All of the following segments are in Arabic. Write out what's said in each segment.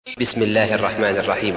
بسم الله الرحمن الرحيم.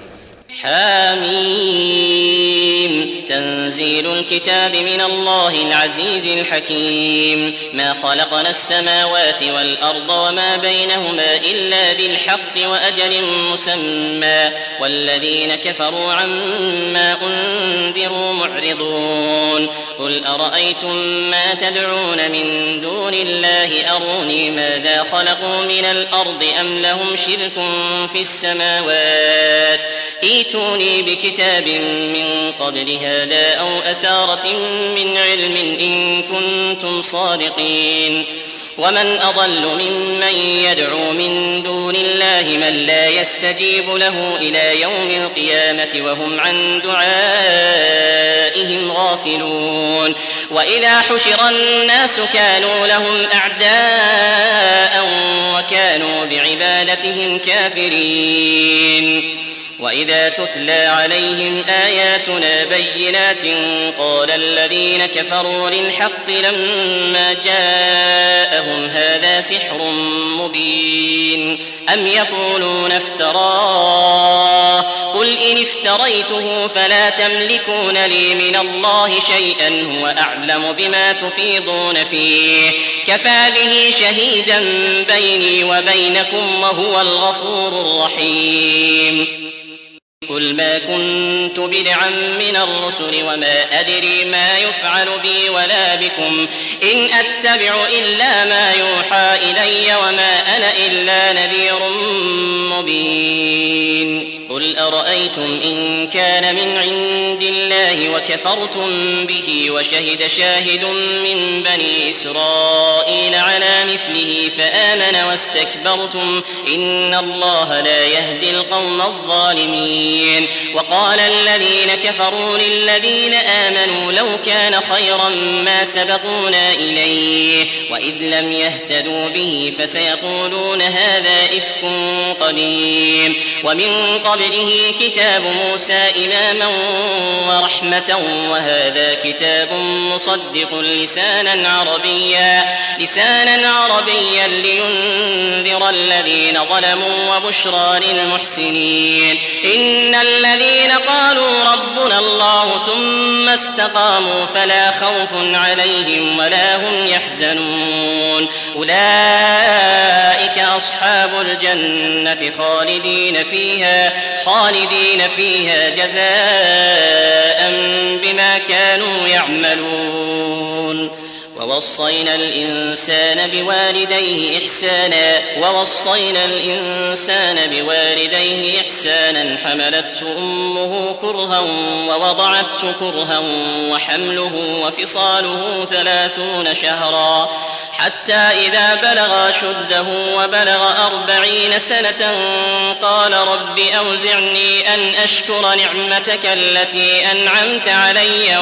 حاميم. تنزيل الكتاب من الله العزيز الحكيم. ما خلقنا السماوات والأرض وما بينهما إلا بالحق وأجل مسمى والذين كفروا عما أنذروا معرضون. قل أرأيتم ما تدعون من دون الله أروني ماذا خلقوا من الأرض أم لهم شرك في السماوات ائتوني بكتاب من قبل هذا أو أثارة من علم إن كنتم صادقين. ومن أضل ممن يدعو من دون الله من لا يستجيب له إلى يوم القيامة وهم عن دعائهم غافلون. وإذا حشر الناس كانوا لهم أعداء وكانوا بعبادتهم كافرين. وإذا تتلى عليهم آياتنا بينات قال الذين كفروا للحق لما جاءهم هذا سحر مبين أم يقولون افتراه قل إن افتريته فلا تملكون لي من الله شيئا هو أعلم بما تفيضون فيه كفى به شهيدا بيني وبينكم وهو الغفور الرحيم. قل ما كنت بدعا من الرسل وما أدري ما يفعل بي ولا بكم إن أتبع إلا ما يوحى إلي وما أنا إلا نذير مبين. قل أرأيتم إن كان من عند الله وكفرتم به وشهد شاهد من بني إسرائيل على مثله فآمن واستكبرتم إن الله لا يهدي القوم الظالمين. وقال الذين كفروا للذين آمنوا لو كان خيرا ما سبقونا إليه وإذ لم يهتدوا به فسيقولون هذا إفك قديم. ومن قبله كتاب موسى إماما ورحمة وهذا كتاب مصدق لسانا عربيا لينذر الذين ظلموا وبشرى للمحسنين. إن الذين قالوا ربنا الله ثم استقاموا فلا خوف عليهم ولا هم يحزنون أولئك أصحاب الجنة خالدين فيها جزاء بما كانوا يعملون. ووصينا الإنسان بوالديه إحسانا حملته أمه كرها ووضعته كرها وحمله وفصاله 30 شهرا حتى إذا بلغ أشده وبلغ 40 سنة قال رب أوزعني أن أشكر نعمتك التي أنعمت علي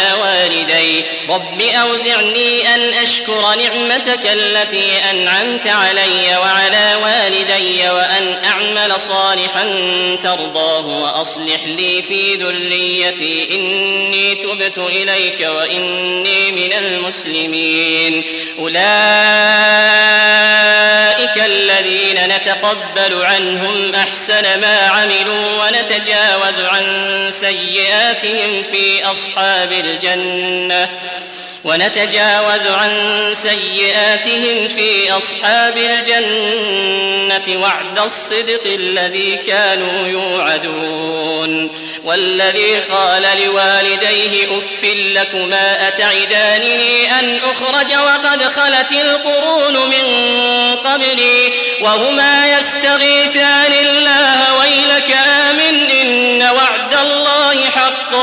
وعلى والدي وأن أعمل صالحا ترضاه وأصلح لي في ذريتي إني تبت إليك وإني من المسلمين. أولئك الذين نتقبل عنهم أحسن ما عملوا ونتجاوز عن سيئاتهم في أصحاب الجنة وعد الصدق الذي كانوا يوعدون. والذي قال لوالديه أف لكما أتعدانني أن أخرج وقد خلت القرون من قبلي وهما يستغيثان الله ويلك آمن إن وعد الله حق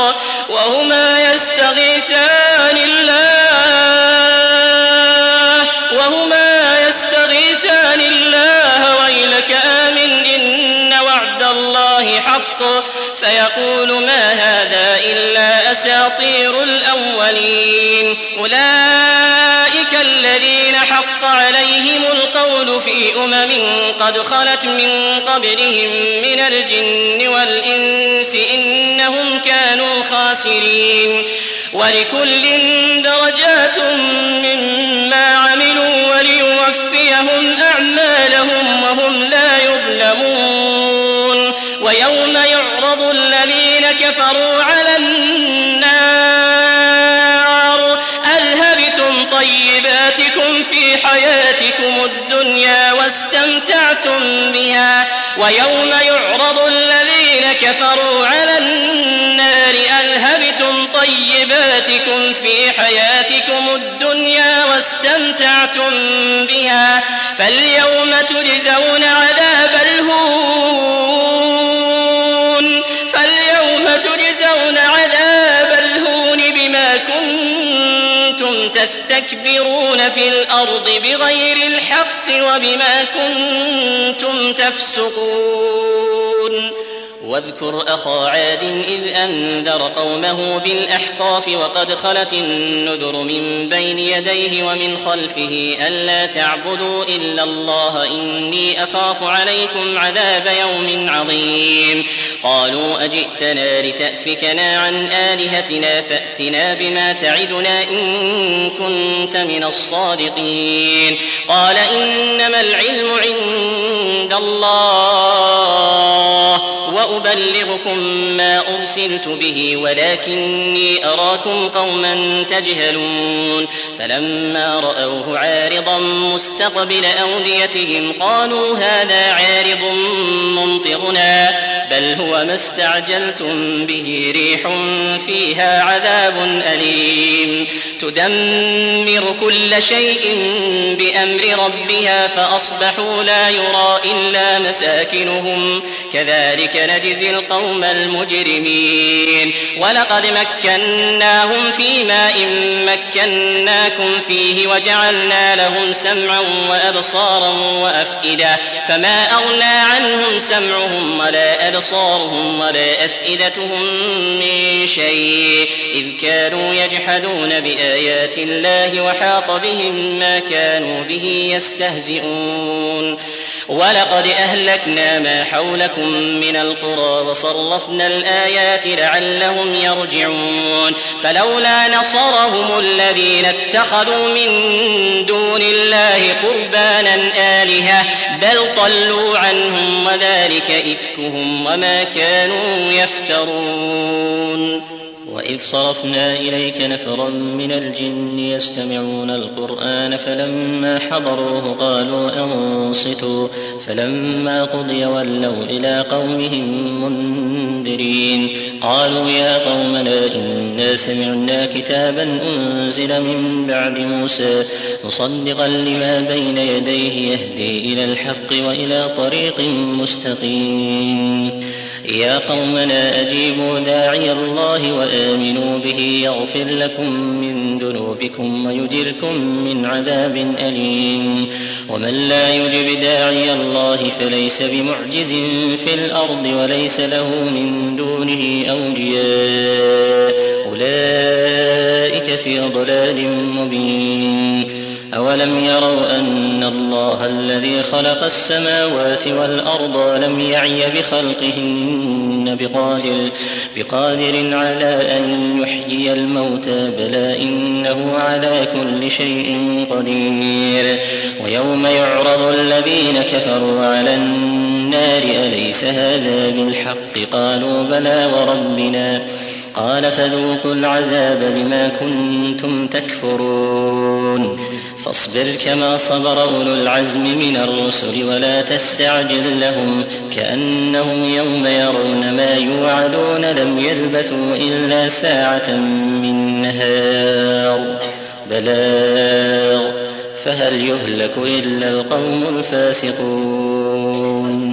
فيقول ما هذا إلا أساطير الأولين. أولئك الذين حق عليهم القول في قد خلت من قبلهم من الجن والإنس إنهم كانوا خاسرين. ولكل درجات مما عملوا وليوفيهم أعمالهم وهم لا يظلمون. ويوم يعرض الذين كفروا على النار أذهبتم طيباتكم في حياتكم الدنيا واستمتعتم بها ويوم يعرض الذين كفروا على النار أذهبتم طيباتكم في حياتكم الدنيا واستمتعتم بها فاليوم تجزون عذاب الهون بما كنتم تستكبرون في الأرض بغير الحق وبما كنتم تفسقون واذكر أخا عاد إذ أنذر قومه بالأحقاف وقد خلت النذر من بين يديه ومن خلفه ألا تعبدوا إلا الله إني أخاف عليكم عذاب يوم عظيم قالوا أجئتنا لتأفكنا عن آلهتنا فأتنا بما تعدنا إن كنت من الصادقين قال إنما العلم عند الله وأبلغكم ما أرسلت به ولكني أراكم قوما تجهلون فلما رأوه عارضا مستقبل أوديتهم قالوا هذا عارض ممطرنا بل هو ما استعجلتم به ريح فيها عذاب أليم تدمر كل شيء بأمر ربها فأصبحوا لا يرى إلا مساكنهم كذلك نجزي القوم المجرمين ولقد مكناهم في ماء مكناكم فيه وجعلنا لهم سمعا وأبصارا وأفئدة فما أغنى عنهم سمعهم ولا أبصارهم ولا أفئدتهم من شيء إذ كانوا يجحدون بآيات الله وحاق بهم ما كانوا به يستهزئون ولقد أهلكنا ما حولكم من القرى وصرفنا الآيات لعلهم يرجعون فلولا نصرهم الذين اتخذوا من دون الله قربانا آلهة بل ضلوا عنهم وذلك إفكهم وما كانوا يفترون وإذ صرفنا إليك نفرا من الجن يستمعون القرآن فلما حضروه قالوا أنصتوا فلما قضي ولوا إلى قومهم منذرين قالوا يا قومنا إنا سمعنا كتابا أنزل من بعد موسى مصدقا لما بين يديه يهدي إلى الحق وإلى طريق مستقيم يا قومنا أجيبوا داعي الله وآمنوا به يغفر لكم من ذنوبكم ويجركم من عذاب أليم ومن لا يجب داعي الله فليس بمعجز في الأرض وليس له من دونه أولياء أولئك في ضلال مبين أولم يروا أن الله الذي خلق السماوات والأرض لم يعي بخلقهن بقادر على أن يحيي الموتى بلى إنه على كل شيء قدير ويوم يعرض الذين كفروا على النار أليس هذا بالحق قالوا بلى وربنا قال فذوقوا العذاب بما كنتم تكفرون فاصبر كما صبر أولو العزم من الرسل ولا تستعجل لهم كأنهم يوم يرون ما يوعدون لم يلبثوا إلا ساعة من نهار بلاغ فهل يهلك إلا القوم الفاسقون